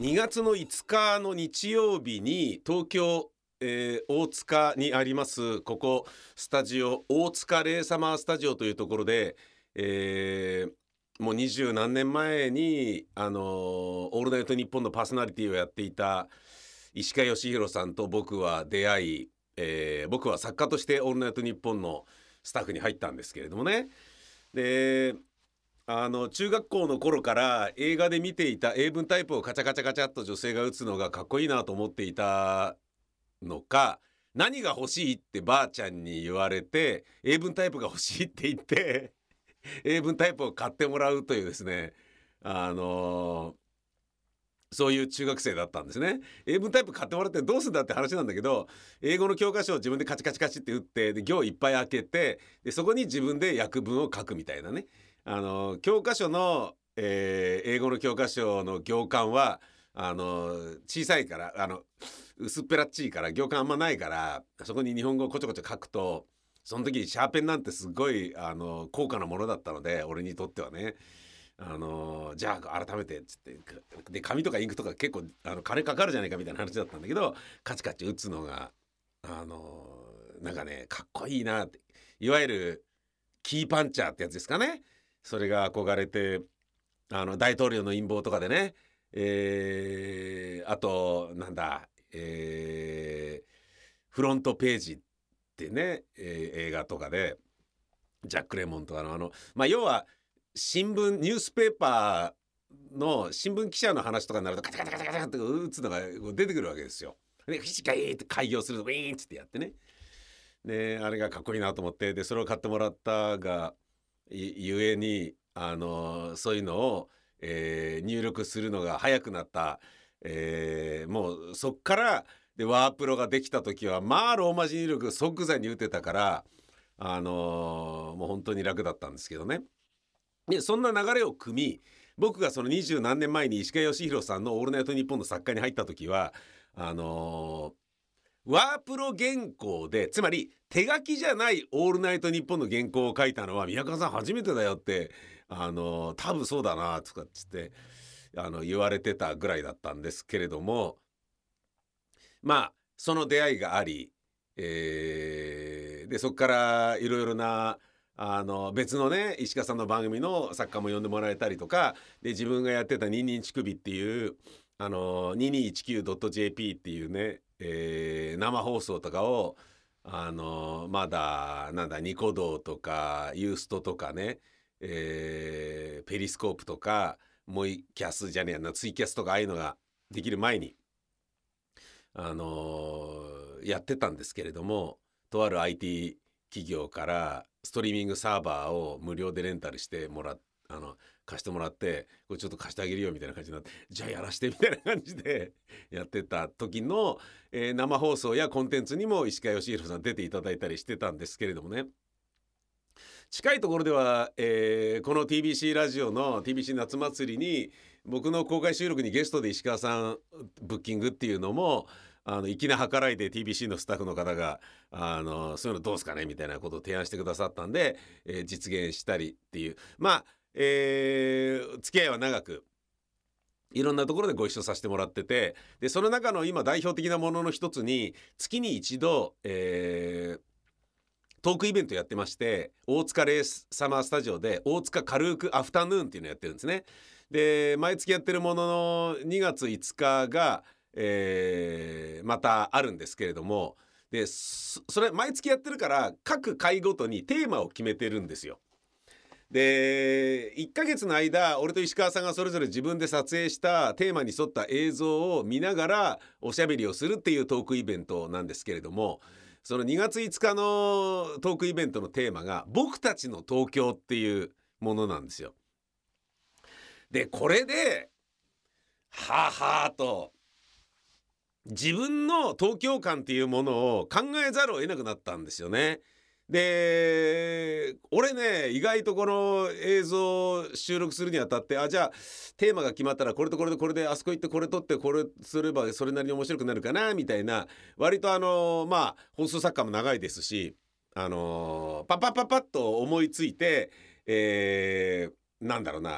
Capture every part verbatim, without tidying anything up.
にがつのいつかの日曜日に東京、えー大塚にありますここスタジオ大塚レイサマースタジオというところで、えーもう二十何年前にあのーオールナイトニッポンのパーソナリティをやっていた石川義弘さんと僕は出会い、えー僕は作家としてオールナイトニッポンのスタッフに入ったんですけれどもね。であの中学校の頃から映画で見ていた英文タイプをカチャカチャカチャっと女性が打つのがかっこいいなと思っていたのか、何が欲しいってばあちゃんに言われて英文タイプが欲しいって言って英文タイプを買ってもらうというですね、あのーそういう中学生だったんですね。英文タイプ買ってもらってどうするんだって話なんだけど、英語の教科書を自分でカチカチカチって打ってで行いっぱい開けて、でそこに自分で訳文を書くみたいなね。あの教科書の、えー英語の教科書の行間はあの小さいからあの薄っぺらっちいから行間あんまないから、そこに日本語をこちょこちょ書くと、その時シャーペンなんてすごいあの高価なものだったので、俺にとってはね、あのじゃあ改めてっつってで紙とかインクとか結構あの金かかるじゃないかみたいな話だったんだけど、カチカチ打つのがあのなんかねかっこいいなって、いわゆるキーパンチャーってやつですかね。それが憧れて、あの大統領の陰謀とかでね、えーあとなんだ、えーフロントページってね、えー映画とかでジャック・レモンとかのあのまあ要は新聞ニュースペーパーの新聞記者の話とかになるとカチャカチャカチャカチャって打つのが出てくるわけですよ。でフィジカイって開業するとウィーンってやってね、であれがかっこいいなと思って、でそれを買ってもらったがいゆえにあのそういうのを、えー入力するのが早くなった、えーもうそっからでワープロができた時はまあローマ字入力即座に打てたから、あのもう本当に楽だったんですけどね。でそんな流れを組み、僕がその二十何年前に石川義弘さんの「オールナイトニッポン」の作家に入った時はあのーワープロ原稿で、つまり手書きじゃない「オールナイトニッポン」の原稿を書いたのは宮川さん初めてだよって、あのー多分そうだなとかっつってあの言われてたぐらいだったんですけれども、まあその出会いがあり、えーでそこからいろいろなあの別のね石川さんの番組の作家も呼んでもらえたりとかで、自分がやってたニンニン乳首っていうあの ににいちきゅうドットジェーピー っていうね、えー生放送とかをあのまだなんだニコ動とかユーストとかね、えーペリスコープとかモイキャスじゃねえやなツイキャスとかああいうのができる前にあのーやってたんですけれども、とある アイティー 企業からストリーミングサーバーを無料でレンタルしてもらっあの貸してもらって、これちょっと貸してあげるよみたいな感じになって、じゃあやらしてみたいな感じでやってた時の、えー生放送やコンテンツにも石川義弘さん出ていただいたりしてたんですけれどもね、近いところでは、えーこの ティービーシー ラジオの ティービーシー 夏祭りに僕の公開収録にゲストで石川さんブッキングっていうのもあの粋な計らいで ティービーシー のスタッフの方があのそういうのどうすかねみたいなことを提案してくださったんで、えー実現したりっていう、まあ、えー付き合いは長くいろんなところでご一緒させてもらってて、でその中の今代表的なものの一つに月に一度、えートークイベントやってまして、大塚レースサマースタジオで大塚軽くアフタヌーンっていうのやってるんですね。で毎月やってるもののにがついつかが、えーまたあるんですけれども、でそそれ毎月やってるから各回ごとにテーマを決めてるんですよ。でいっかげつの間俺と石川さんがそれぞれ自分で撮影したテーマに沿った映像を見ながらおしゃべりをするっていうトークイベントなんですけれども、そのにがついつかのトークイベントのテーマが僕たちの東京っていうものなんですよ。でこれではあはあと自分の東京感っていうものを考えざるを得なくなったんですよね。で俺ね意外とこの映像を収録するにあたって、あじゃあテーマが決まったらこれとこれとこれであそこ行ってこれ撮ってこれすればそれなりに面白くなるかなみたいな、割とあのまあ放送作家も長いですし、あのパッパッパッパッと思いついて、えー、なんだろうな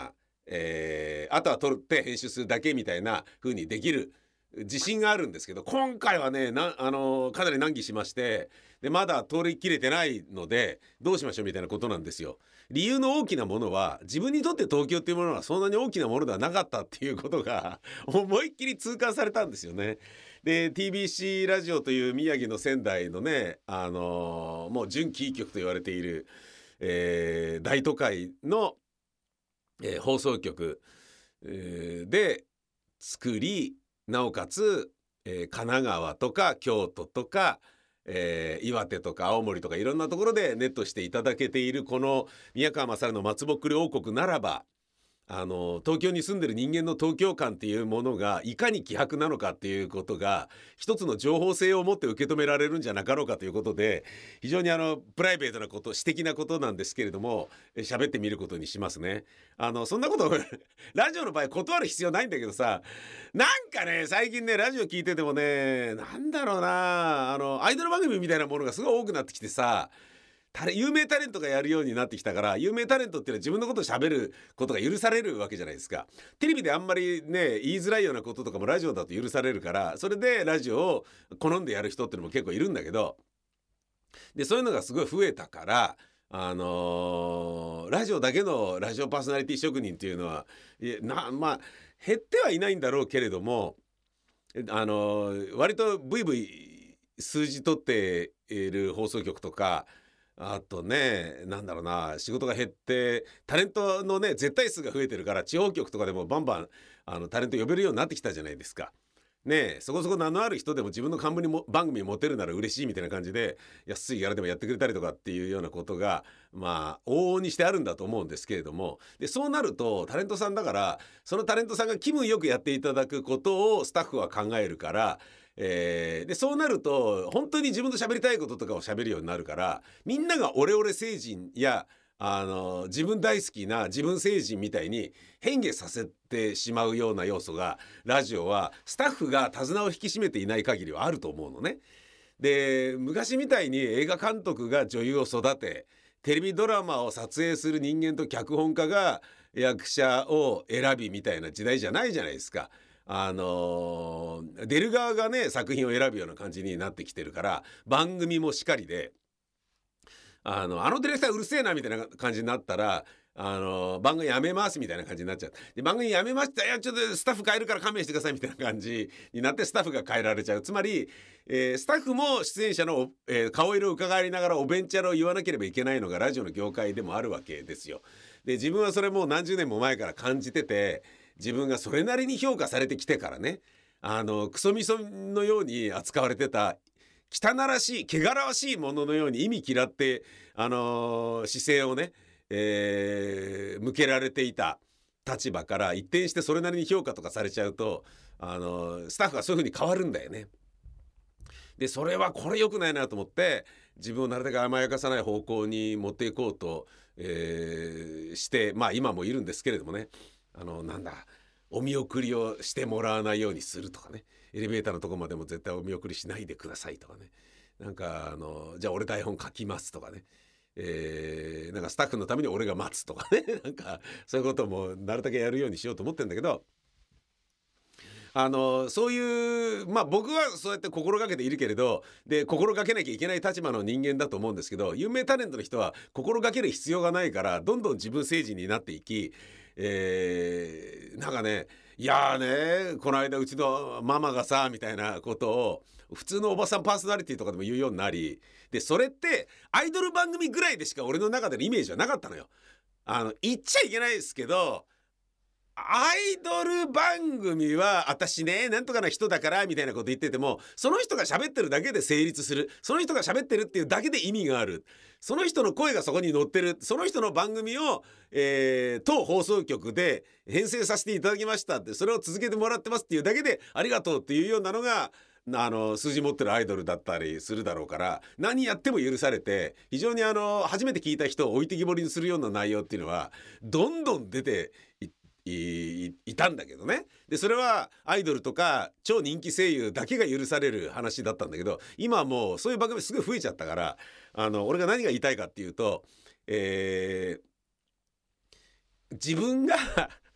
えー、あとは撮って編集するだけみたいな風にできる自信があるんですけど、今回はねな、あのーかなり難儀しまして、でまだ通り切れてないのでどうしましょうみたいなことなんですよ。理由の大きなものは、自分にとって東京っていうものはそんなに大きなものではなかったっていうことが思いっきり痛感されたんですよね。で ティービーシー ラジオという宮城の仙台のね、あのーもう準キー局と言われている、えー大都会の、えー放送局、えーで作り、なおかつ、えー神奈川とか京都とか、えー岩手とか青森とかいろんなところでネットしていただけているこの宮川勝の松ぼっくり王国ならば、あの東京に住んでる人間の東京感っていうものがいかに希薄なのかっていうことが一つの情報性を持って受け止められるんじゃなかろうかということで、非常にあのプライベートなこと、私的なことなんですけれども、え喋ってみることにしますね。あのそんなことラジオの場合断る必要ないんだけどさ、なんかね最近ねラジオ聞いててもね、なんだろうな、あのアイドル番組みたいなものがすごい多くなってきてさ、タレ有名タレントがやるようになってきたから、有名タレントっていうのは自分のことを喋ることが許されるわけじゃないですか。テレビであんまりね言いづらいようなこととかもラジオだと許されるから、それでラジオを好んでやる人っていうのも結構いるんだけど、でそういうのがすごい増えたから、あのーラジオだけのラジオパーソナリティ職人っていうのはいやなまあ減ってはいないんだろうけれども、あのー割とブイブイ数字取っている放送局とか、あとねなんだろうな、仕事が減ってタレントのね絶対数が増えてるから、地方局とかでもバンバンあのタレント呼べるようになってきたじゃないですか。ねえ、そこそこ名のある人でも自分の冠も番組持てるなら嬉しいみたいな感じで安いギャラでもやってくれたりとかっていうようなことがまあ往々にしてあるんだと思うんですけれども、でそうなるとタレントさんだから、そのタレントさんが気分よくやっていただくことをスタッフは考えるから、えーでそうなると本当に自分と喋りたいこととかを喋るようになるから、みんながオレオレ星人やあの自分大好きな自分星人みたいに変化させてしまうような要素が、ラジオはスタッフが手綱を引き締めていない限りはあると思うのね。で昔みたいに映画監督が女優を育て、テレビドラマを撮影する人間と脚本家が役者を選びみたいな時代じゃないじゃないですか。あのー出る側がね作品を選ぶような感じになってきてるから、番組もしかりで、あのあのディレクターうるせえなみたいな感じになったら、あの番組やめますみたいな感じになっちゃう。で番組やめました、いやちょっとスタッフ変えるから勘弁してくださいみたいな感じになってスタッフが変えられちゃう。つまり、えースタッフも出演者の、えー顔色を伺いながらおべんちゃらを言わなければいけないのがラジオの業界でもあるわけですよ。で自分はそれもう何十年も前から感じてて、自分がそれなりに評価されてきてからね、あのクソみそのように扱われてた汚らしい汚らわしいもののように意味嫌って、あのー姿勢をね、えー向けられていた立場から一転してそれなりに評価とかされちゃうと、あのースタッフがそういう風に変わるんだよね。でそれはこれ良くないなと思って、自分をなるべく甘やかさない方向に持っていこうと、えーしてまあ今もいるんですけれどもね、あのなんだお見送りをしてもらわないようにするとかね、エレベーターのとこまでも絶対お見送りしないでくださいとかね、なんかあのじゃあ俺台本書きますとかね、えーなんかスタッフのために俺が待つとかねなんかそういうこともなるだけやるようにしようと思ってんだけど、あのそういうまあ僕はそうやって心がけているけれど、で心がけなきゃいけない立場の人間だと思うんですけど、有名タレントの人は心がける必要がないからどんどん自分政治になっていき、えーなんかね、いやーねこの間うちのママがさみたいなことを普通のおばさんパーソナリティとかでも言うようになり、でそれってアイドル番組ぐらいでしか俺の中でのイメージはなかったのよ。あの言っちゃいけないですけど、アイドル番組は私ねなんとかな人だからみたいなこと言ってても、その人が喋ってるだけで成立する、その人が喋ってるっていうだけで意味がある、その人の声がそこに乗ってる、その人の番組を、えー当放送局で編成させていただきましたって、それを続けてもらってますっていうだけでありがとうっていうようなのがあの数字持ってるアイドルだったりするだろうから、何やっても許されて、非常にあの初めて聞いた人を置いてきぼりにするような内容っていうのはどんどん出ていい, いたんだけどね。でそれはアイドルとか超人気声優だけが許される話だったんだけど、今はもうそういう番組すごい増えちゃったから、あの俺が何が言いたいかっていうと、えー自分が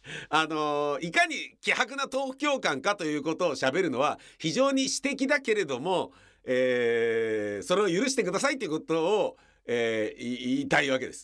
あのいかに希薄な東京感かということを喋るのは非常に私的だけれども、えー、それを許してくださいということを、えー、言いたいわけです。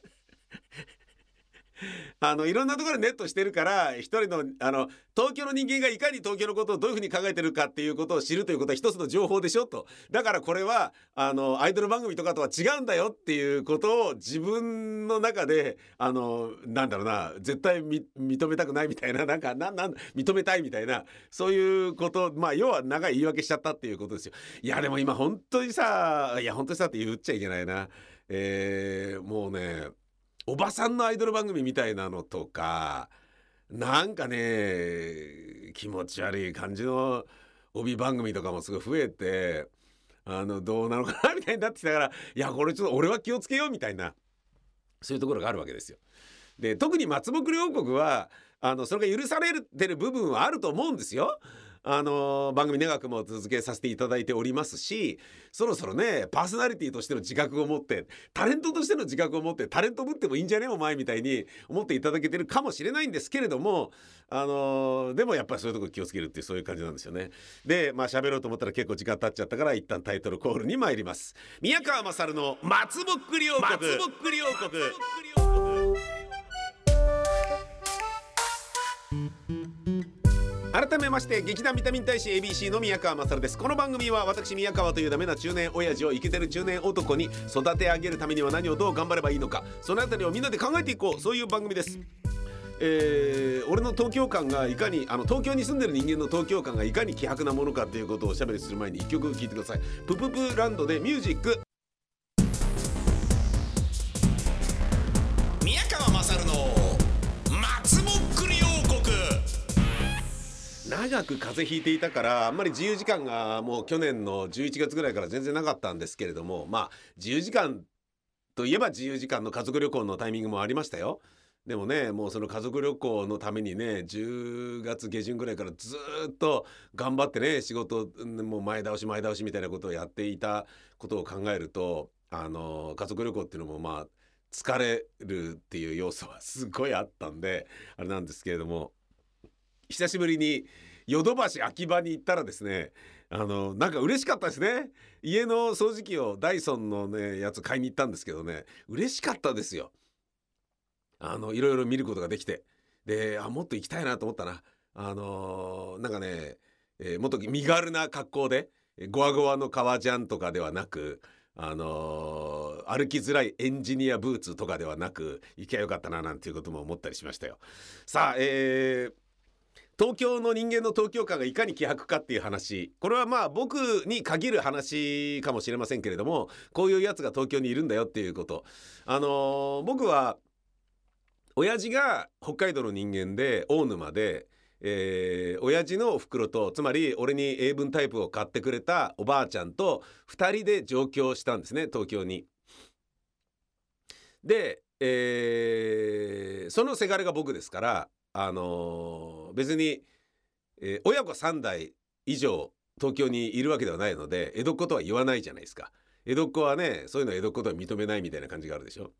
あのいろんなところでネットしてるから一人のあの東京の人間がいかに東京のことをどういうふうに考えてるかっていうことを知るということは一つの情報でしょと。だからこれはあのアイドル番組とかとは違うんだよっていうことを自分の中であのなんだろうな絶対み認めたくないみたいななんかなんなん認めたいみたいなそういうことまあ要は長い言い訳しちゃったっていうことですよ。いやでも今本当にさいや本当にさって言っちゃいけないな。えー、もうねおばさんのアイドル番組みたいなのとかなんかね気持ち悪い感じの帯番組とかもすごい増えてあのどうなのかなみたいになってきたからいやこれちょっと俺は気をつけようみたいなそういうところがあるわけですよ。で特に松木両国はあのそれが許されてる部分はあると思うんですよ。あの番組長くも続けさせていただいておりますしそろそろねパーソナリティとしての自覚を持ってタレントとしての自覚を持ってタレントぶってもいいんじゃねお前みたいに思っていただけてるかもしれないんですけれどもあのでもやっぱりそういうところ気をつけるっていうそういう感じなんですよね。でまあ喋ろうと思ったら結構時間経っちゃったから一旦タイトルコールに参ります。宮川勝の松木両国松木両国改めまして劇団ビタミン大使 エービーシー の宮川勝です。この番組は私宮川というダメな中年親父をイケてる中年男に育て上げるためには何をどう頑張ればいいのかそのあたりをみんなで考えていこうそういう番組です。えー、俺の東京感がいかにあの東京に住んでる人間の東京感がいかに希薄なものかということをおしゃべりする前にいっきょく聴いてください。プププランドでミュージック。宮川勝の松木両国。長く風邪ひいていたからあんまり自由時間がもう去年のじゅういちがつぐらいから全然なかったんですけれどもまあ自由時間といえば自由時間の家族旅行のタイミングもありましたよ。でもねもうその家族旅行のためにねじゅうがつ下旬ぐらいからずっと頑張ってね仕事もう前倒し前倒しみたいなことをやっていたことを考えるとあの家族旅行っていうのもまあ疲れるっていう要素はすごいあったんであれなんですけれども久しぶりにヨドバシ秋葉に行ったらですねあのなんか嬉しかったですね。家の掃除機をダイソンのねやつ買いに行ったんですけどね嬉しかったですよ。あのいろいろ見ることができてであもっと行きたいなと思ったな。あのー、なんかね、えー、もっと身軽な格好でゴワゴワの革ジャンとかではなくあのー、歩きづらいエンジニアブーツとかではなく行きゃよかったななんていうことも思ったりしましたよ。さあ、えー東京の人間の東京感がいかに希薄かっていう話これはまあ僕に限る話かもしれませんけれどもこういうやつが東京にいるんだよっていうことあのー、僕は親父が北海道の人間で大沼で、えー、親父のお袋とつまり俺に英文タイプを買ってくれたおばあちゃんとふたりで上京したんですね東京に。で、えー、そのせがれが僕ですからあのー、別に、えー、親子さん代以上東京にいるわけではないので江戸っ子とは言わないじゃないですか。江戸っ子はねそういうのは江戸っ子とは認めないみたいな感じがあるでしょ。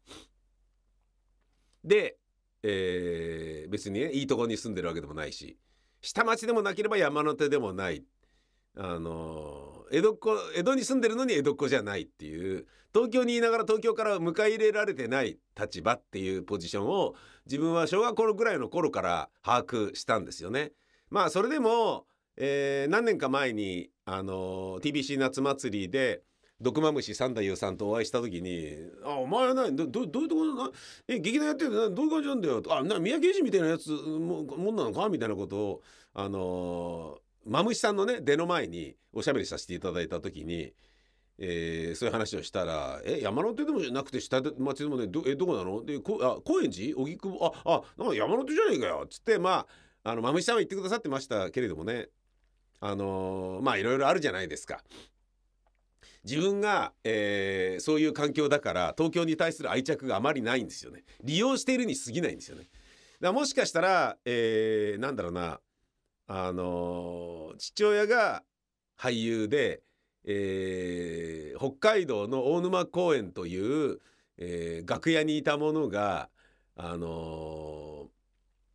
で、えー、別にねいいとこに住んでるわけでもないし下町でもなければ山手でもないあのー、江戸っ子江戸に住んでるのに江戸っ子じゃないっていう東京にいながら東京から迎え入れられてない立場っていうポジションを自分は小学校ぐらいの頃から把握したんですよね。まあそれでも、えー、何年か前に、あのー、ティービーシー 夏祭りで毒マムシ三太夫さんとお会いした時に「あお前は何 ど, ど, どういうところなえ劇団やってるのどういう感じなんだよ」あな三宅裕司みたいなやつももんなのかみたいなことをあのー、マムシさんのね出の前におしゃべりさせていただいた時に、えー、そういう話をしたら「え山手でもなくて下町でもね ど, えどこなのでこあ高円寺荻窪ああなんか山手じゃねえかよ」っつってまああのマムシさんは言ってくださってましたけれどもねあのー、まあいろいろあるじゃないですか。自分が、えー、そういう環境だから東京に対する愛着があまりないんですよね。利用しているに過ぎないんですよね。だからもしかしたら、えー、なんだろうなあのー、父親が俳優で、えー、北海道の大沼公園という、えー、楽屋にいたものが、あの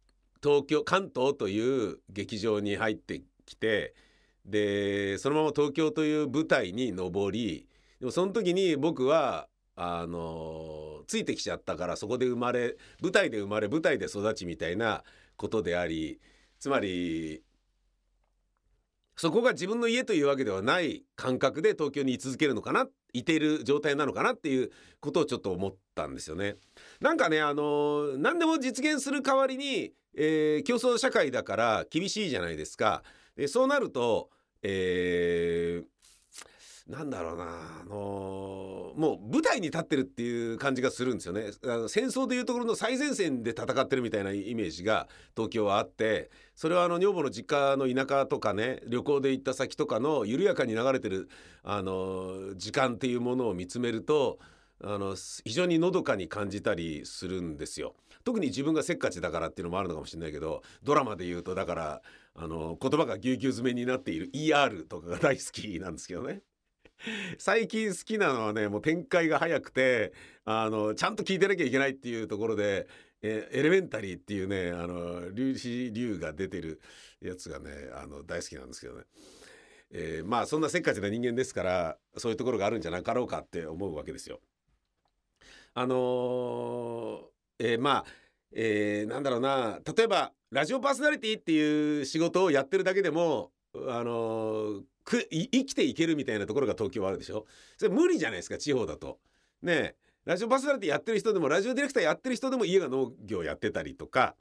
東京関東という劇場に入ってきて、でそのまま東京という舞台に上り、でもその時に僕はあのついてきちゃったから、そこで生まれ舞台で生まれ舞台で育ちみたいなことであり、つまりそこが自分の家というわけではない感覚で東京に居続けるのかな、いている状態なのかなっていうことをちょっと思ったんですよね。なんかね、あの何でも実現する代わりに、えー競争社会だから厳しいじゃないですか。でそうなると、えーなんだろうな、あのーもう舞台に立ってるっていう感じがするんですよね。あの戦争でいうところの最前線で戦ってるみたいなイメージが東京はあって、それはあの女房の実家の田舎とかね、旅行で行った先とかの緩やかに流れてる、あのー時間っていうものを見つめると、あの非常にのどかに感じたりするんですよ。特に自分がせっかちだからっていうのもあるのかもしれないけど、ドラマで言うとだからあの言葉がぎゅうぎゅう詰めになっている イーアール とかが大好きなんですけどね。最近好きなのはね、もう展開が早くて、あのちゃんと聞いてなきゃいけないっていうところで、えエレメンタリーっていうね、あの粒子流が出てるやつがね、あの大好きなんですけどね。えーまあそんなせっかちな人間ですから、そういうところがあるんじゃなかろうかって思うわけですよ。あのーえーまあ、えーなんだろうな、例えばラジオパーソナリティっていう仕事をやってるだけでも、あのーくい生きていけるみたいなところが東京はあるでしょ。それ無理じゃないですか、地方だと。ねえ、ラジオパーソナリティやってる人でも、ラジオディレクターやってる人でも家が農業やってたりとか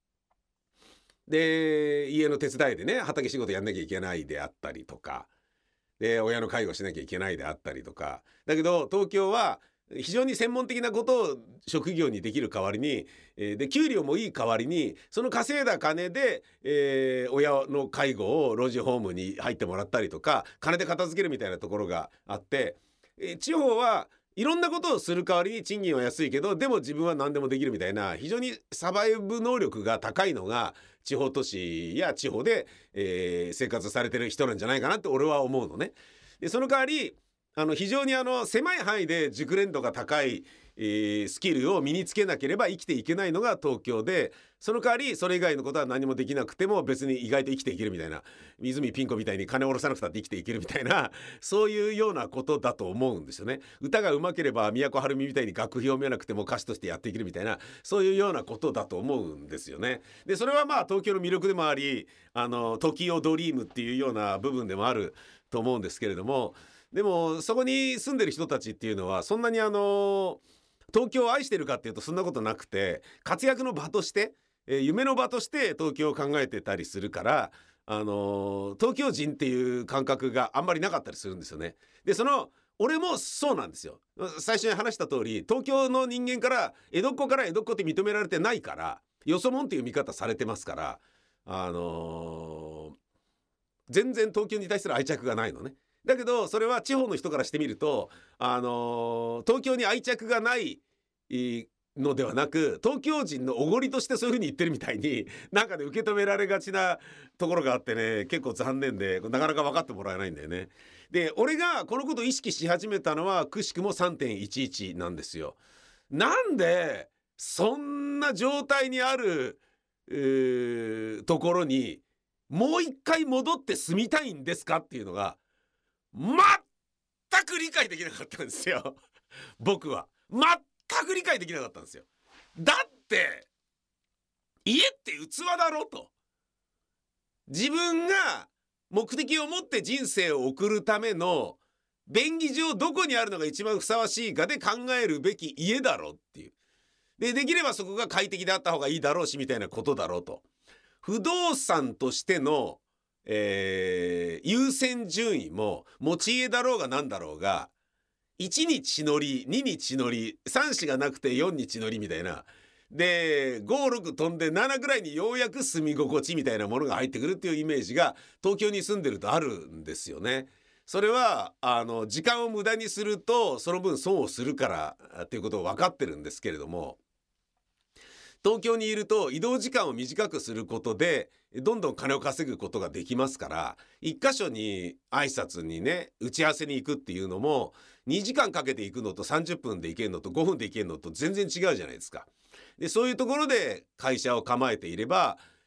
で、家の手伝いでね畑仕事やんなきゃいけないであったりとかで、親の介護しなきゃいけないであったりとか、だけど東京は非常に専門的なことを職業にできる代わりに、えーで給料もいい代わりに、その稼いだ金で、えー親の介護を老人ホームに入ってもらったりとか、金で片付けるみたいなところがあって、えー地方はいろんなことをする代わりに賃金は安いけど、でも自分は何でもできるみたいな、非常にサバイブ能力が高いのが地方都市や地方で、えー生活されてる人なんじゃないかなって俺は思うのね。でその代わり、あの非常にあの狭い範囲で熟練度が高い、えースキルを身につけなければ生きていけないのが東京で、その代わりそれ以外のことは何もできなくても別に意外と生きていけるみたいな、泉ピン子みたいに金を下ろさなくたって生きていけるみたいな、そういうようなことだと思うんですよね。歌が上手ければ都はるみみたいに楽譜読めなくても歌手としてやっていけるみたいな、そういうようなことだと思うんですよね。でそれはまあ東京の魅力でもあり、あの時をドリームっていうような部分でもあると思うんですけれども、でもそこに住んでる人たちっていうのはそんなにあの東京を愛してるかっていうとそんなことなくて、活躍の場として、えー夢の場として東京を考えてたりするから、あのー東京人っていう感覚があんまりなかったりするんですよね。でその俺もそうなんですよ。最初に話した通り、東京の人間から江戸っ子から江戸っ子って認められてないから、よそもんっていう見方されてますから、あのー全然東京に対する愛着がないのね。だけどそれは地方の人からしてみると、あのー東京に愛着がないのではなく、東京人のおごりとしてそういう風に言ってるみたいになんかで受け止められがちなところがあってね、結構残念でなかなか分かってもらえないんだよね。で俺がこのことを意識し始めたのはくしくも さんてんいちいち なんですよ。なんでそんな状態にある、えーところにもう一回戻って住みたいんですかっていうのが全く理解できなかったんですよ。僕は全く理解できなかったんですよ。だって家って器だろと。自分が目的を持って人生を送るための便宜上どこにあるのが一番ふさわしいかで考えるべき家だろっていう。でできればそこが快適であった方がいいだろうしみたいなことだろうと。不動産としての、えー優先順位も持ち家だろうがなんだろうが、いちにち乗りににち乗りさん子がなくてよん日乗りみたいなでごろく飛んでななぐらいにようやく住み心地みたいなものが入ってくるっていうイメージが東京に住んでるとあるんですよね。それはあの時間を無駄にするとその分損をするからっていうことを分かってるんですけれども、東京にいると移動時間を短くすることでどんどん金を稼ぐことができますから、一箇所に挨拶にね打ち合わせに行くっていうのもにじかんかけて行くのとさんじゅっぷんで行けるのとごふんで行けるのと全然違うじゃないですか。でそういうところで会社を構えていれば、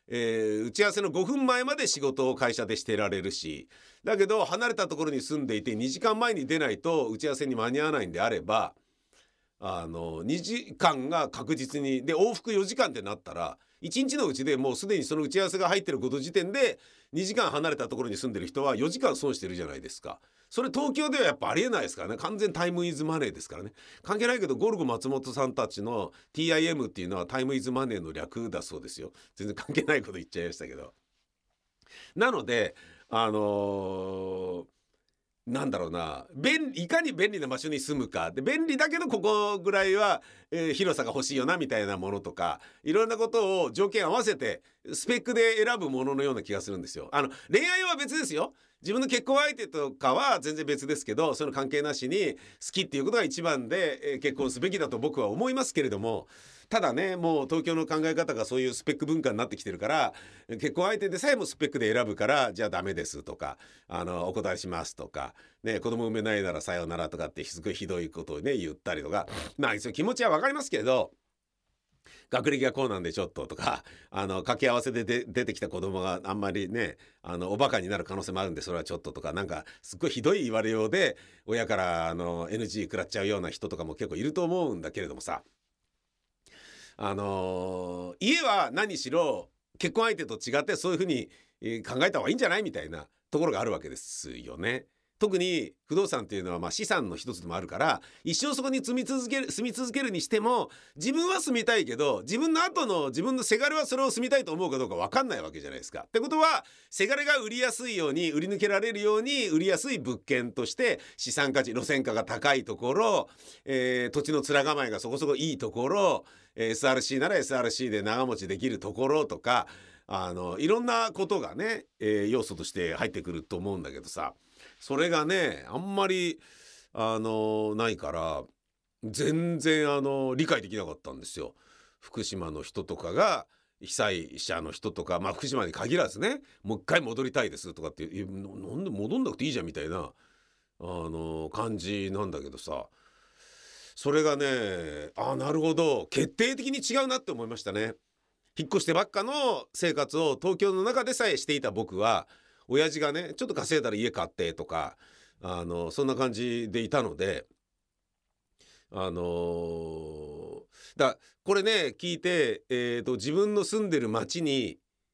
えー、打ち合わせのごふんまえまで仕事を会社でしてられるし、だけど離れたところに住んでいてにじかんまえに出ないと打ち合わせに間に合わないんであれば、あのにじかんが確実にで往復よじかんってなったらいちにちのうちでもうすでにその打ち合わせが入ってること時点でにじかん離れたところに住んでる人はよじかん損してるじゃないですか。それ東京ではやっぱありえないですからね。完全タイムイズマネーですからね。関係ないけどゴルゴ松本さんたちの ティーアイエム っていうのはタイムイズマネーの略だそうですよ。全然関係ないこと言っちゃいましたけど。なのであのーなんだろうな、便いかに便利な場所に住むかで、便利だけどここぐらいは、えー広さが欲しいよなみたいなものとか、いろんなことを条件合わせてスペックで選ぶもののような気がするんですよ。あの恋愛は別ですよ。自分の結婚相手とかは全然別ですけど、その関係なしに好きっていうことが一番で、えー結婚すべきだと僕は思いますけれども、ただね、もう東京の考え方がそういうスペック文化になってきてるから、結婚相手でさえもスペックで選ぶからじゃあダメですとか、あのお断りしますとかね、子供産めないならさようならとかってすごいひどいことをね言ったりとか、まあ気持ちはわかりますけれど、学歴がこうなんでちょっととか、あの掛け合わせでで出てきた子供があんまりね、あのおバカになる可能性もあるんでそれはちょっととか、なんかすっごいひどい言われようで親からあの エヌジー 食らっちゃうような人とかも結構いると思うんだけれどもさ、あのー家は何しろ結婚相手と違ってそういうふうに、えー考えた方がいいんじゃないみたいなところがあるわけですよね。特に不動産っていうのはまあ資産の一つでもあるから、一生そこに住み続ける住み続けるにしても、自分は住みたいけど自分の後の自分のせがれはそれを住みたいと思うかどうか分かんないわけじゃないですか。ってことはせがれが売りやすいように売り抜けられるように売りやすい物件として資産価値路線価が高いところ、えー土地の面構えがそこそこいいところ、えー エスアールシー なら エスアールシー で長持ちできるところとか、あのいろんなことがね、えー要素として入ってくると思うんだけどさ、それがねあんまりあのないから全然あの理解できなかったんですよ。福島の人とかが被災者の人とか、まあ福島に限らずね、もう一回戻りたいですとかっていやななんで戻んなくていいじゃんみたいなあの感じなんだけどさ、それがね、あなるほど決定的に違うなって思いましたね。引っ越してばっかの生活を東京の中でさえしていた僕は、親父がねちょっと稼いだら家買ってとか、あのそんな感じでいたので、あのーだこれね聞いて、えーと自分の住んでる町に、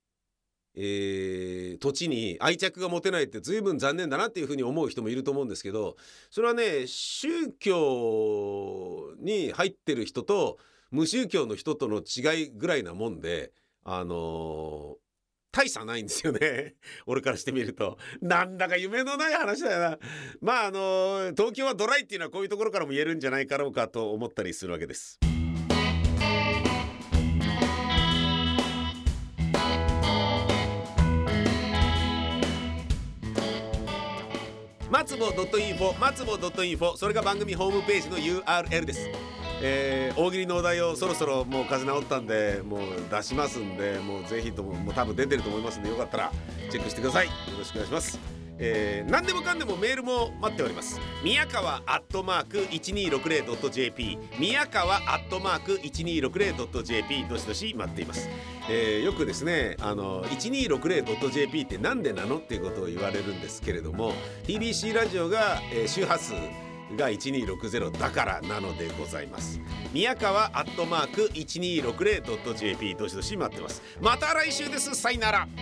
えー土地に愛着が持てないって随分残念だなっていうふうに思う人もいると思うんですけど、それはね宗教に入ってる人と無宗教の人との違いぐらいなもんで、あのー大差ないんですよね俺からしてみると。なんだか夢のない話だよな。まああの東京はドライっていうのはこういうところからも言えるんじゃないかろうかと思ったりするわけです。松ぼ .info 松ぼ .info、 それが番組ホームページの ユーアールエル です。えー、大喜利のお題をそろそろもう風邪治ったんでもう出しますんで、もうぜひとももう多分出てると思いますんで、よかったらチェックしてください。よろしくお願いします。えー、何でもかんでもメールも待っております。宮川アットマーク いちにーろくぜろ ドット ジェーピー 宮川アットマーク いちにーろくぜろ ドット ジェーピー どしどし待っています。えー、よくですねあの いちにーろくぜろ ドット ジェーピー ってなんでなのっていうことを言われるんですけれども、 ティービーシー ラジオが、えー、周波数がいちにーろくぜろだからなのでございます。宮川アットマーク いちにーろくぜろ ドット ジェーピー どしどし待ってます。また来週です。さよなら。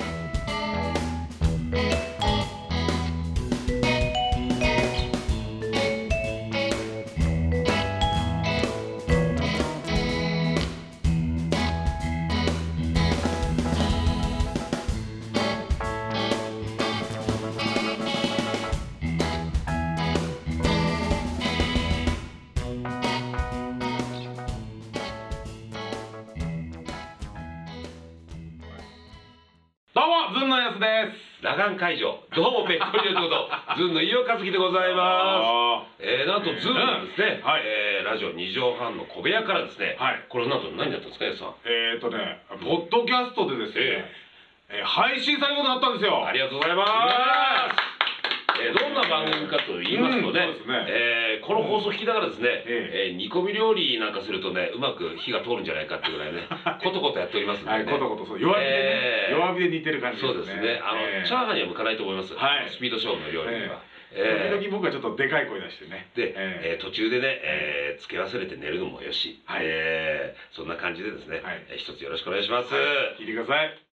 どうもずんのやすです。 裸眼解除どうもペットリオということずんの飯尾和樹でございます。えー、なんとズンがですね、 うんはいえーラジオにじょうはんの小部屋からですね、 はいこれなんと何だったんですか、やすさん。 えーとね、ポッドキャストでですね、えー配信されることになったんですよ。 ありがとうございます。 えーどんな番組かと言いますとね、 うんそうですねえーこの放送聞きながらですね、 ええー煮込み料理なんかするとね、うまく火が通るんじゃないかっていうぐらいね、コトコトやっておりますんではい、 ね。 ことことそう弱火でね、 えー弱火で煮てる感じですね。 そうですね。あの、 ええチャーハンには向かないと思います。 はいスピード勝負の料理には。 時えー 々僕はちょっとでかい声出してね。 で、 ええー途中でね、えー、つけ忘れて寝るのもよし、 はいえーそんな感じでですね、 はいえー一つよろしくお願いします。 ーはい聞いてください。